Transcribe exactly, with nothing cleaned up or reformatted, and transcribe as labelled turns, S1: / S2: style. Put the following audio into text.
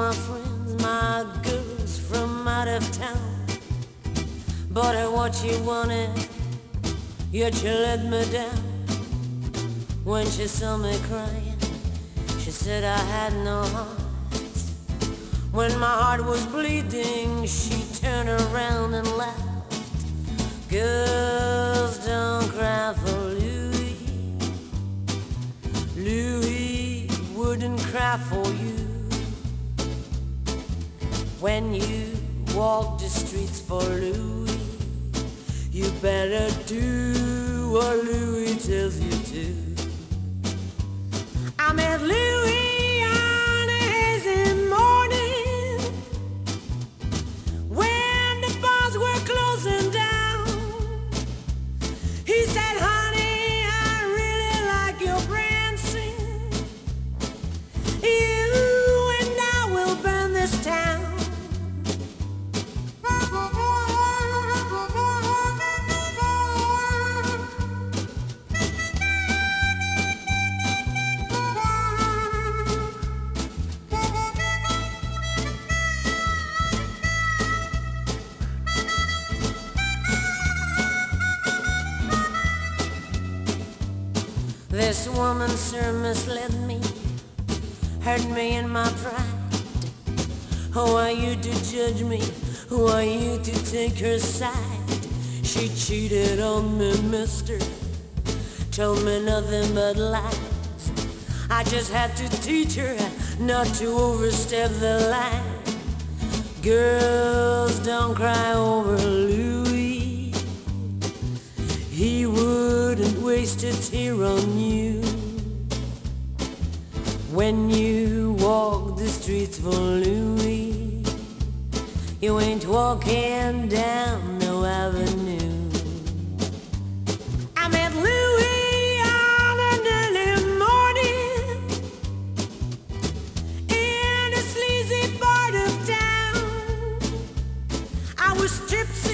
S1: my friends, my girls from out of town. Bought her what she wanted, yet she let me down. When she saw me crying, she said I had no heart. When my heart was bleeding, she turned around and laughed. Girls don't cry for Louis. Louis wouldn't cry for you. When you walk the streets for Louis, you better do what Louis tells you to. I met Louis on a hazy morning when the bars were closing down. He said, honey, I really like your prancing. You and I will burn this town. This woman, sir, misled me, hurt me in my pride. Who are you to judge me? Who are you to take her side? She cheated on me, mister, told me nothing but lies. I just had to teach her not to overstep the line. Girls don't cry over Louis. He wouldn't waste a tear on you. When you walk the streets for Louis, you ain't walking down no avenue. I met Louis on an early morning in a sleazy part of town. I was stripped